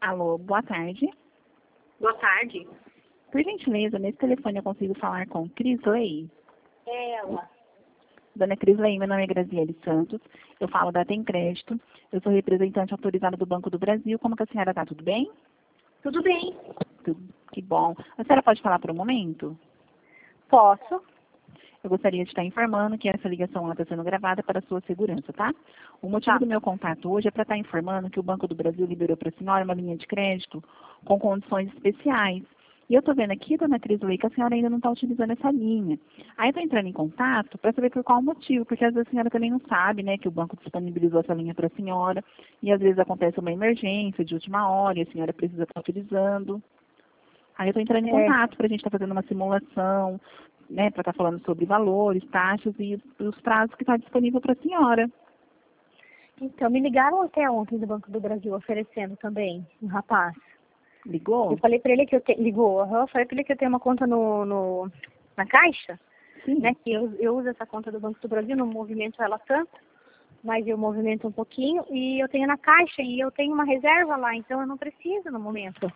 Alô, boa tarde. Boa tarde. Por gentileza, nesse telefone eu consigo falar com Crisley? É ela. Dona Crisley, meu nome é Graziele Santos, eu falo da Tem Crédito, eu sou representante autorizada do Banco do Brasil. Como que a senhora está? Tudo bem? Tudo bem? Que bom. A senhora pode falar por um momento? Posso? Eu gostaria de estar informando que essa ligação está sendo gravada para a sua segurança, tá? O motivo do meu contato hoje é para estar informando que o Banco do Brasil liberou para a senhora uma linha de crédito com condições especiais. E eu estou vendo aqui, dona Crisley, que a senhora ainda não está utilizando essa linha. Aí eu estou entrando em contato para saber por qual motivo, porque às vezes a senhora também não sabe, né, que o banco disponibilizou essa linha para a senhora, e às vezes acontece uma emergência de última hora e a senhora precisa estar utilizando. Aí eu estou entrando em contato para a gente estar fazendo uma simulação, né, para estar falando sobre valores, taxas e os prazos que está disponível para a senhora. Então, me ligaram até ontem do Banco do Brasil oferecendo também um rapaz. Ligou? Eu falei pra ele que ligou, eu falei pra ele que eu tenho uma conta na Caixa, Sim. né? Que eu uso essa conta do Banco do Brasil, não movimento ela tanto, mas eu movimento um pouquinho, e eu tenho na Caixa e eu tenho uma reserva lá, então eu não preciso no momento.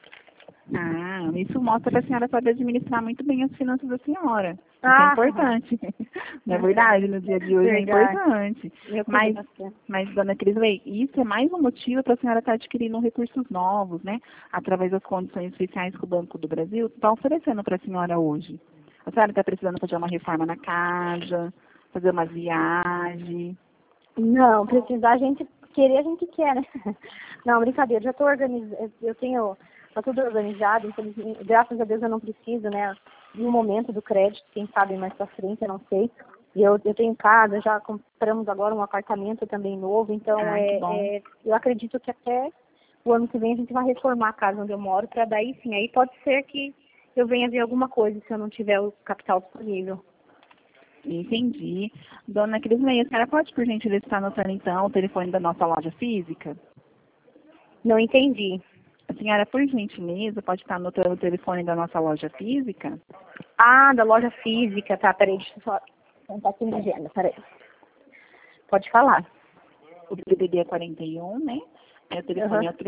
Ah, isso mostra que a senhora sabe administrar muito bem as finanças da senhora. Isso é importante. Não é verdade? No dia de hoje Verdade. é importante. Mas, Mas, dona Crisley, isso é mais um motivo para a senhora estar adquirindo recursos novos, né? Através das condições especiais que o Banco do Brasil está oferecendo para a senhora hoje. A senhora está precisando fazer uma reforma na casa, fazer uma viagem. não, precisar a gente quer, né? Não, brincadeira, já estou organizada, tá tudo organizado, então, graças a Deus eu não preciso, né? No momento do crédito, quem sabe mais pra frente, eu não sei. E eu tenho casa, já compramos agora um apartamento também novo, então eu acredito que até o ano que vem a gente vai reformar a casa onde eu moro, para daí sim, aí pode ser que eu venha ver alguma coisa se eu não tiver o capital disponível. Entendi. Dona Crisley, a senhora pode, por gentileza, estar anotando, então, o telefone da nossa loja física? Não entendi. A senhora, por gentileza, pode estar anotando o telefone da nossa loja física? Ah, da loja física, tá, peraí, deixa eu só contar aqui na agenda, peraí. Pode falar. O DDD é 41, né? O telefone é o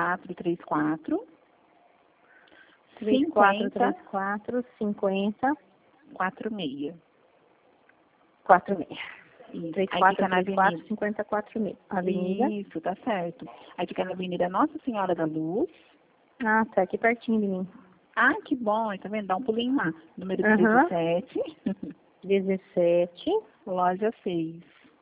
3434 3434 50 46. 46. Isso. 3434 5046. Avenida? Isso, tá certo. Aí fica na Avenida Nossa Senhora da Luz. Ah, tá aqui pertinho de mim. Ah, que bom. Tá vendo? Dá um pulinho lá. Número 17. 17. Loja 6.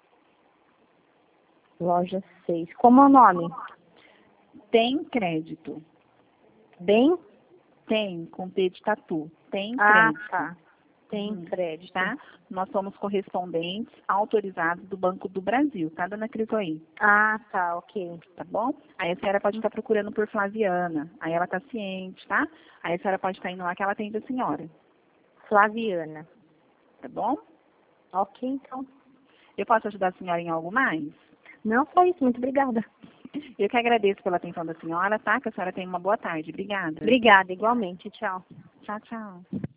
Loja 6. Como é o nome? Tem crédito. Bem? Tem, com T de tatu. Tem Ah, crédito. tá. Tem crédito. Tá? Nós somos correspondentes autorizados do Banco do Brasil, tá, dona Crisley? Ah, tá, ok. Tá bom? Aí a senhora pode estar procurando por Flaviana. Aí ela tá ciente, tá? Aí a senhora pode estar indo lá que ela atende a senhora. Flaviana. Tá bom? Ok, então. Eu posso ajudar a senhora em algo mais? Não, só isso. Muito obrigada. Eu que agradeço pela atenção da senhora, tá? Que a senhora tenha uma boa tarde. Obrigada. Obrigada, igualmente. Tchau. Tchau, tchau.